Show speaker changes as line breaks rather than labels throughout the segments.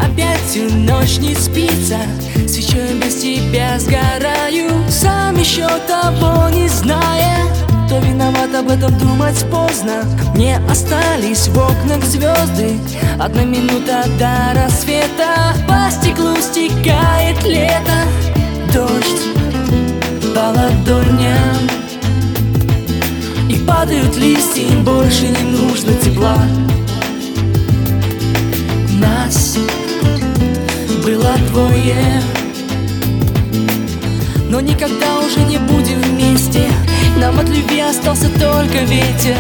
опять всю ночь не спится, свечой без тебя сгораю, сам еще того не зная. Кто виноват, об этом думать поздно. Мне остались в окнах звезды, 1 минута до рассвета. По стеклу стекает лето, дождь по ладоням, и падают листья, им больше не нужно тепла. Нас было двое, но никогда уже не будем вместе. Нам от любви остался только ветер.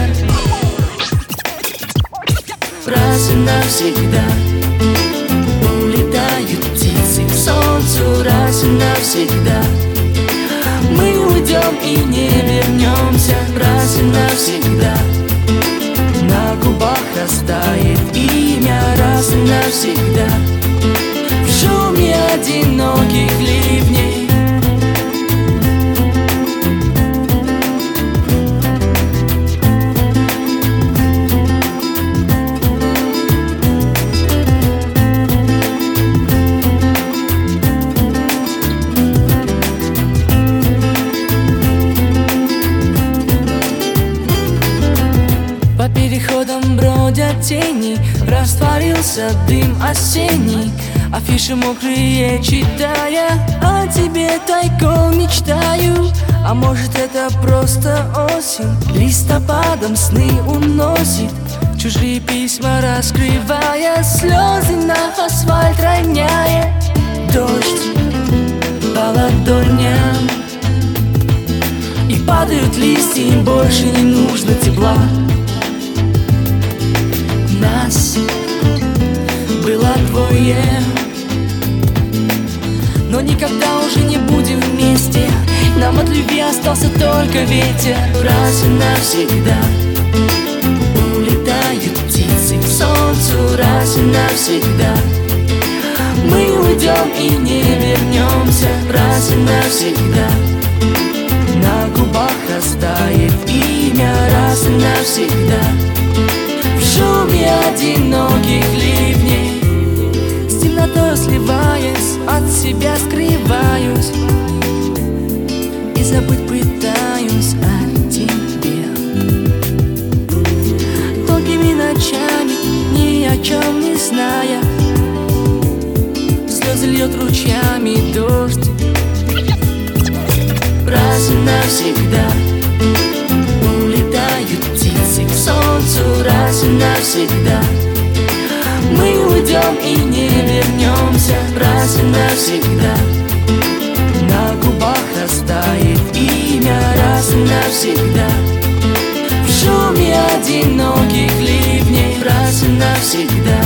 Раз и навсегда улетают птицы к солнцу. Раз и навсегда мы уйдем и не вернемся. Раз и навсегда на губах растает имя. Раз и навсегда в шуме одиноких ливней. По переходам бродят тени, растворился дым осенний. Афиши мокрые читая, о тебе тайком мечтаю. А может, это просто осень листопадом сны уносит, чужие письма раскрывая, слезы на асфальт роняя. Дождь по ладоням, и падают листья, им больше не нужно тепла. Нас было двое, но никогда уже не будем вместе. Нам от любви остался только ветер. Раз и навсегда улетают птицы к солнцу. Раз и навсегда мы уйдем и не вернемся. Раз и навсегда на губах растает имя. Раз и навсегда в шуме одиноких ливней. С темнотой сливаясь, от себя скрываюсь и забыть пытаюсь о тебе. Долгими ночами, ни о чем не зная, слезы льет ручьями дождь. Раз и навсегда улетают птицы к солнцу. Раз и навсегда мы уйдем и не вернемся. Раз и навсегда на губах растает имя. Раз и навсегда в шуме одиноких ливней. Раз и навсегда,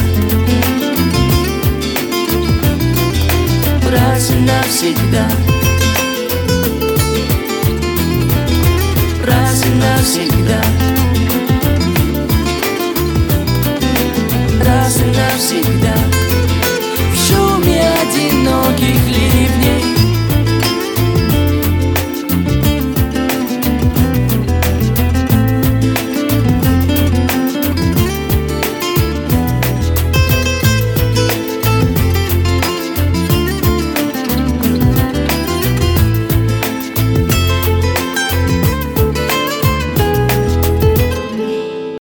раз и навсегда, раз и навсегда.